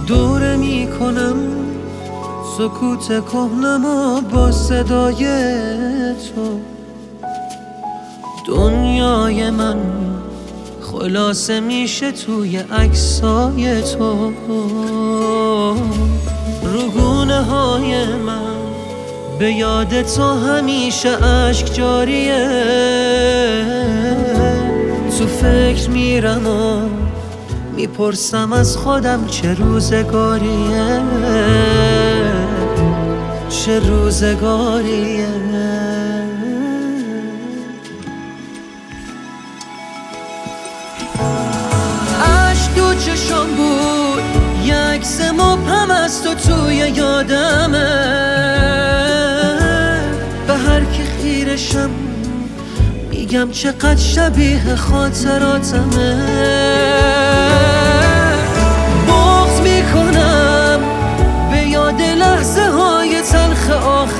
دوره میکنم سکوت کهنمو با صدای تو. دنیای من خلاصه میشه توی عکسای تو. روگونه های من به یاد تو همیشه اشک جاریه. تو فکر میرم و میپرسم از خودم چه روزگاریه، چه روزگاریه. عشق تو چشم بود، یک عکس مبهم از تو توی یادمه. به هر کی خیرشم میگم چقدر شبیه خاطراتمه. بغض میکنم به یاد لحظه های تلخ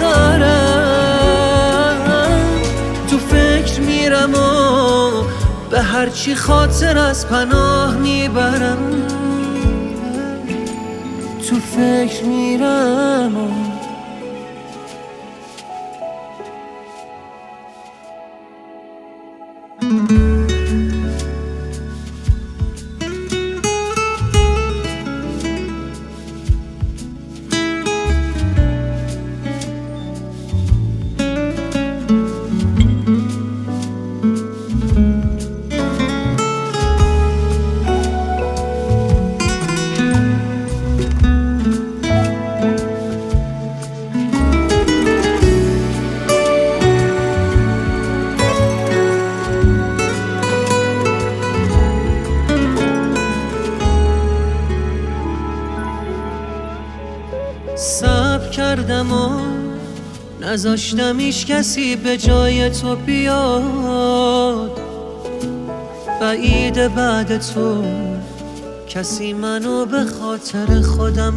آخرم. تو فکر میرم و به هرچی خاطر از پناه میبرم. تو فکر میرم و صبر کردم و نذاشتم هیچ کسی به جای تو بیاد. بعید بعد تو کسی منو به خاطر خودم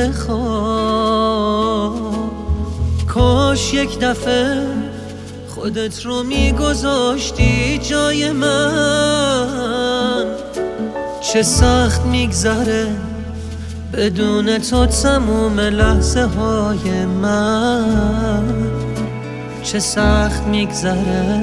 بخواد. کاش یک دفعه خودت رو میگذاشتی جای من. چه سخت میگذره بدون تو تموم لحظه های من. چه سخت میگذره.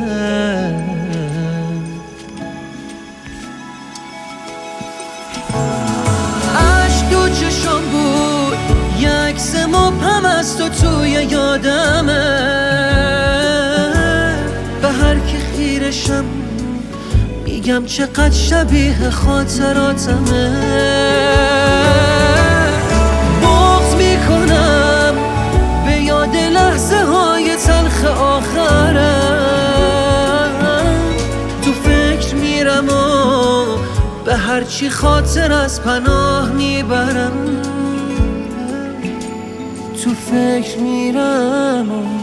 عشق تو چشم بود، یک عکس مبهم از تو توی یادمه. به هر کی خیرشم میگم چقدر شبیه خاطراتمه. بغض میکنم به یاد لحظه های تلخ آخرم. تو فکر میرم و به هرچی خاطر از پناه میبرم. تو فکر میرم و